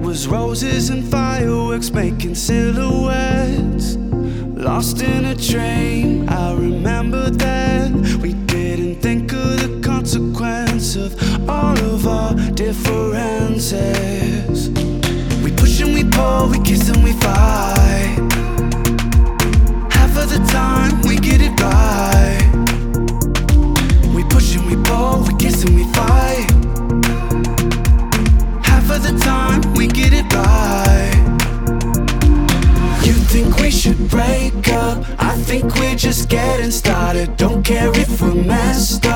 was roses and fireworks making silhouettes. Lost in a dream, I remember that we didn't think of the consequence of all of our differences. We push and we pull, we kiss and we fight. Half of the time we get it right. We push and we pull, we kiss and we fight. Half of the time we get it right. You think we should break up, I think we're just getting started. Don't care if we're messed